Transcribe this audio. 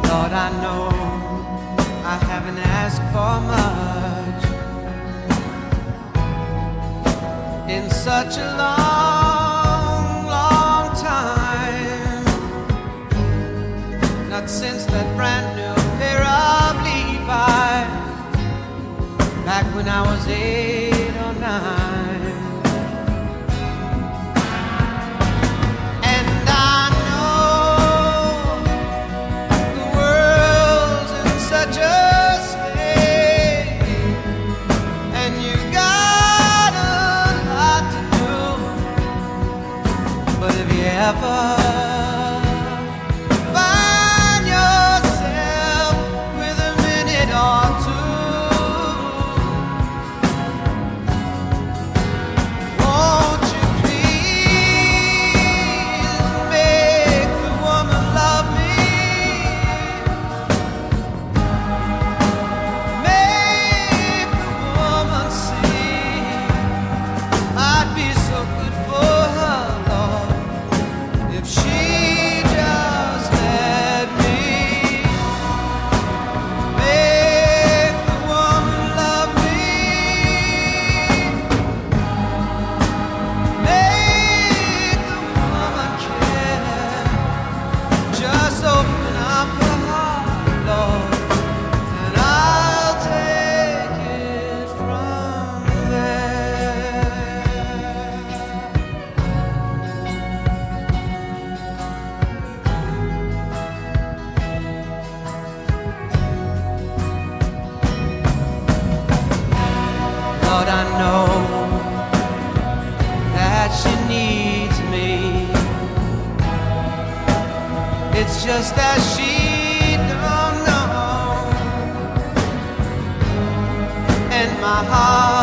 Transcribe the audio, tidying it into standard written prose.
Lord, I know I haven't asked for much in such a long, long time. Not since that brand new pair of Levi's back when I was 8 or 9. Ever find yourself with a minute or two, won't you please make the woman love me? Make the woman see I'd be so good for her, Lord, if she just let me. Make the woman love me. Make the woman care. Just open up her heart, Lord, and I'll take it from there. Lord, I know that she needs me. It's just that she don't know, and my heart